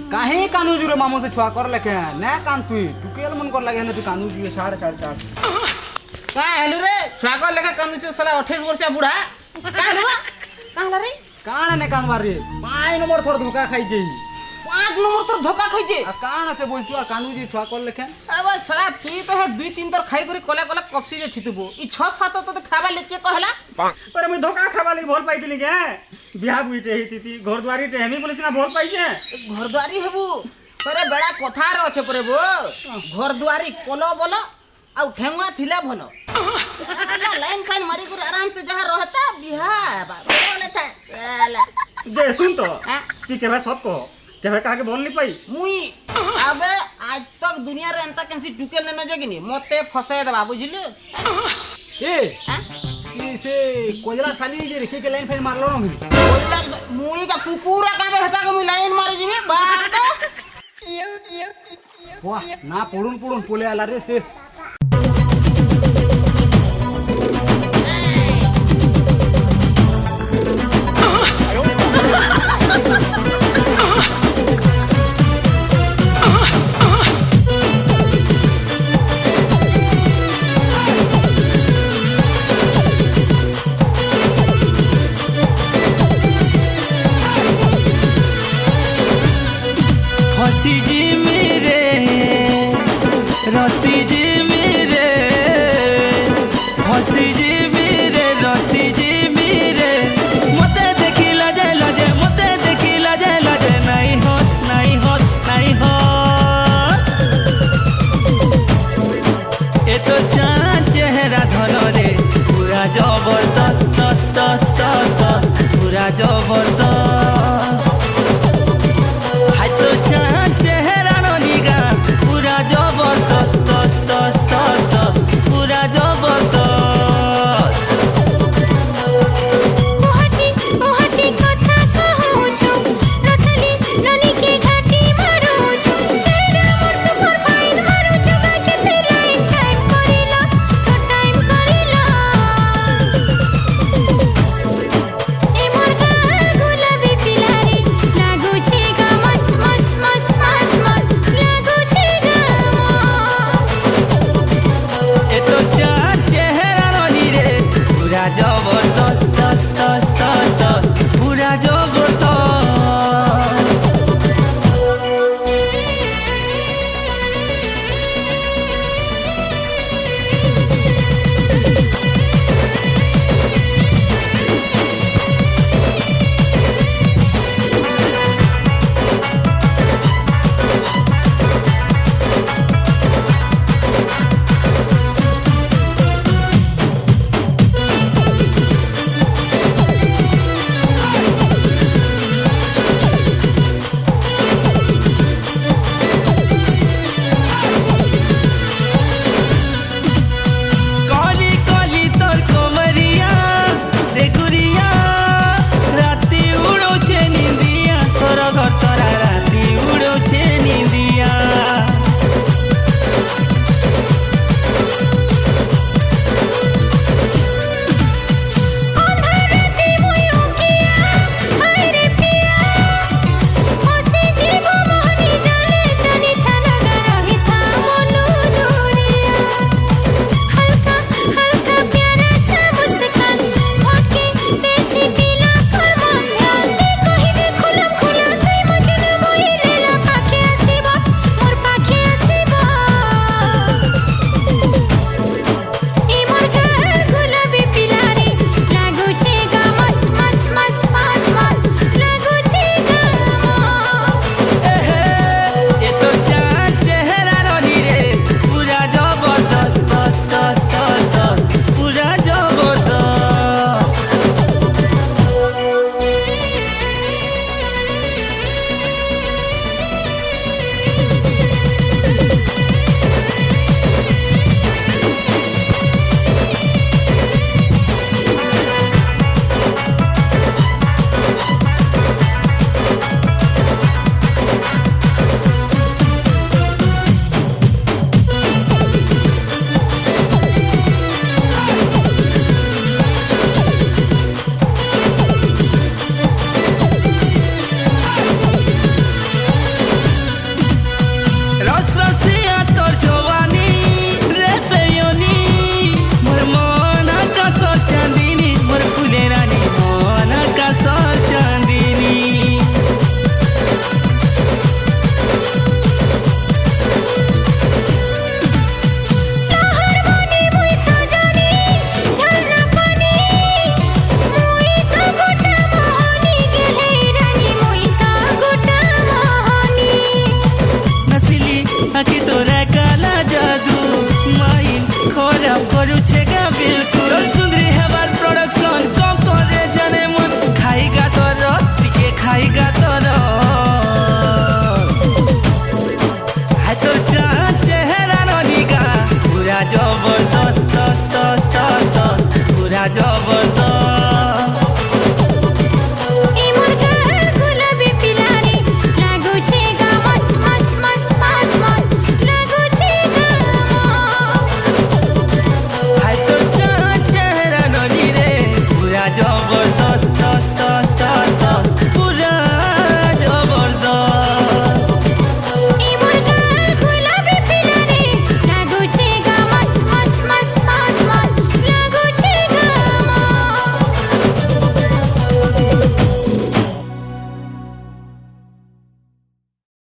काहे कानू जुरे मामू से छुआ कर लेके ना कान टुकेल मन कर लगे तू कानू जुए साढ़े का हेलु रे छुआ कर लेके कानू छु साला 28 वर्षिया बूढ़ा का हेलु का हला रे काण ने कान बारे 5 नंबर थोड़ धोखा खाई जाई 5 नंबर तोर धोखा खाई जे काण से बोल छु कानू जी छुआ कर लेके अब साला तू तो है 2-3 तर खाई करी कोला कोला कपसी जे छितबो ई 6-7 तो खाबा लेके कहला पर मैं धोखा खावा लगी भोल पाइतिली के बिहा बुइटे हिती घर द्वारी टे हमी बोलिस ना भोल पाइ जे घर द्वारी हेबू परे बड़ा कथा रे अछि परे बो घर द्वारी कोलो बोलो आ ठेंगा थिला भलो लाइन फाइन मारी कर आराम से जहां रहता बिहा बोले था साला जे सुन तो ती के भाई सब को के भाई काके बोल नी पाई मुई अबे आज तक दुनिया रे अंता केनसी टुकेल न जगिनी मते फसाय देबा बुझिलु ए से कोजला साली जे रखे के लाइन फाइन मारलो न कोजला मुई का कुकुरा काबे हता को मुई लाइन मार जिमे बाप वाह ना पडून पोले आला रे से हसी जी मेरे रसी जी मेरे हसी जी मेरे रसी जी मेरे मते देखी लाजे लाजे मते देखी लाजे लाजे नहीं हो नहीं हो नहीं हो ए तो चाँद चेहरा धन रे पूरा जबरदस्त दस्त दस्त दस्त पूरा जबरदस्त चेहरा କରୁଛେ ଗା ବିଲ୍